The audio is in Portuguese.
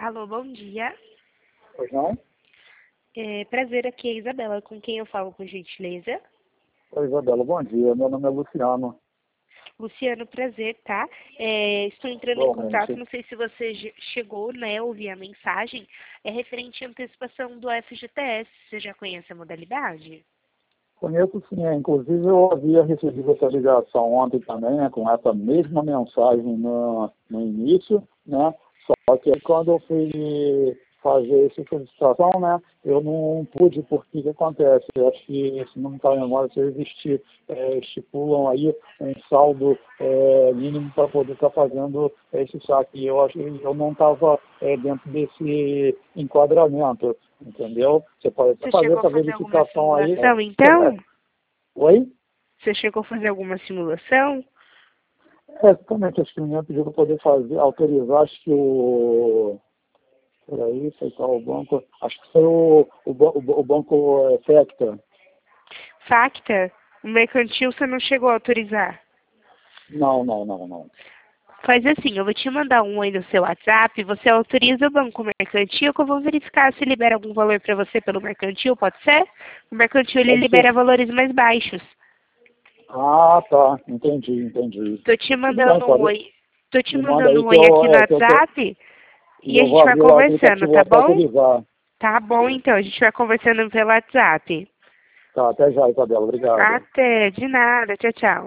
Alô, bom dia. Pois não? Prazer, aqui é a Isabela, com quem eu falo, por gentileza. Oi, Isabela, bom dia. Meu nome é Luciano. Luciano, prazer, tá? Estou entrando em contato, Igualmente. não sei se você chegou, né, ouvir a mensagem, é referente à antecipação do FGTS. Você já conhece a modalidade? Conheço sim, inclusive eu havia recebido essa ligação ontem também, né, com essa mesma mensagem no início, né? Só que aí quando eu fui fazer essa solicitação, né, eu não pude, porque o que acontece? Eu acho que, se não me falha a memória, se existir, estipulam aí um saldo mínimo para poder estar fazendo esse saque. E eu acho que eu não estava dentro desse enquadramento, entendeu? Você pode até Você fazer chegou a essa fazer alguma verificação aí. simulação, então? Oi? Você chegou a fazer alguma simulação? Exatamente, acho que o menino pediu para poder fazer, autorizar, acho que peraí, foi qual o banco? Acho que foi o banco Facta. Facta? O mercantil você não chegou a autorizar? Não, não, não, não. Faz assim, eu vou te mandar um aí no seu WhatsApp, você autoriza o banco mercantil, que eu vou verificar se libera algum valor para você pelo mercantil, pode ser? O mercantil, ele Pode ser. libera valores mais baixos. Ah, tá, entendi. Tô te Tudo bem, mandando um pode. oi. Tô te Me manda mandando aí um oi aqui no WhatsApp e e a eu vou gente vai abrir o conversando, aplicativo tá lá para bom? autorizar. Tá bom, então, a gente vai conversando pelo WhatsApp. Tá, até já, Isabela, obrigado. Até, de nada, tchau, tchau.